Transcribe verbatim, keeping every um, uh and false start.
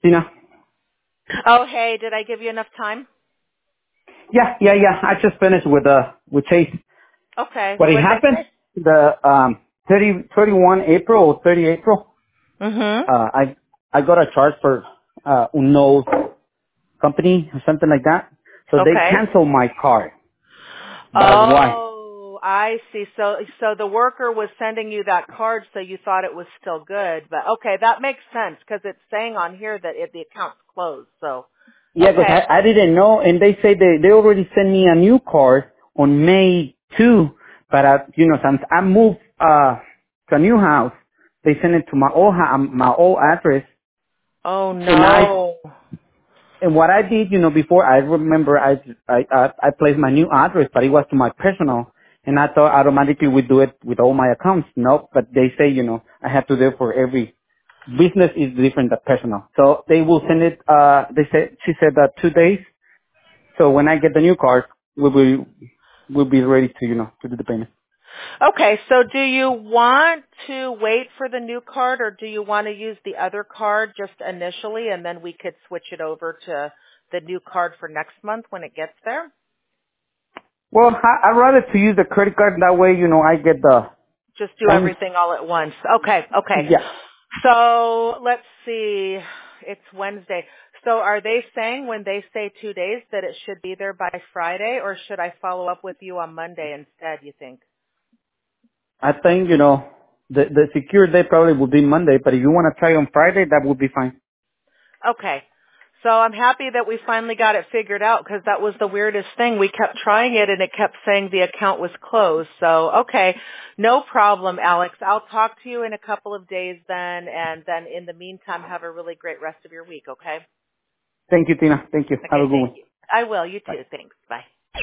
Tina? Oh, hey, did I give you enough time? Yeah, yeah, yeah. I just finished with uh with Chase. Okay. What it What did they happened? say? The um thirty thirty one April or thirty April. Mm-hmm. Uh, I I got a charge for uh unknown company or something like that. So they Okay. canceled my card. That's why. Oh, I see. So, so the worker was sending you that card, so you thought it was still good. But okay, that makes sense because it's saying on here that it, the account's closed. So, Yeah, 'cause okay. I I didn't know, and they say they they already sent me a new card on May two. But uh, you know, since I moved uh to a new house, they sent it to my old ha- my old address. Oh And I no. And what I did, you know, before I remember I I I, I placed my new address, but it was to my personal, and I thought automatically we do it with all my accounts. No, but they say, you know, I have to do it for every business is different than personal. So they will send it. Uh, they said she said that two days. So when I get the new card, we'll be we'll be ready to you know to do the payment. Okay, so do you want to wait for the new card or do you want to use the other card just initially and then we could switch it over to the new card for next month when it gets there? Well, I, I'd rather to use the credit card that way. You know, I get the Just do points. everything all at once. Okay, okay. Yeah. So let's see. It's Wednesday. So are they saying when they say two days that it should be there by Friday or should I follow up with you on Monday instead, you think? I think, you know, the, the secure day probably will be Monday, but if you want to try on Friday, that would be fine. Okay. So I'm happy that we finally got it figured out because that was the weirdest thing. We kept trying it and it kept saying the account was closed. So, okay. No problem, Alex. I'll talk to you in a couple of days then. And then in the meantime, have a really great rest of your week, okay? Thank you, Tina. Thank you. Have Okay, a good thank one. you. I will. You Bye. too. Thanks. Bye.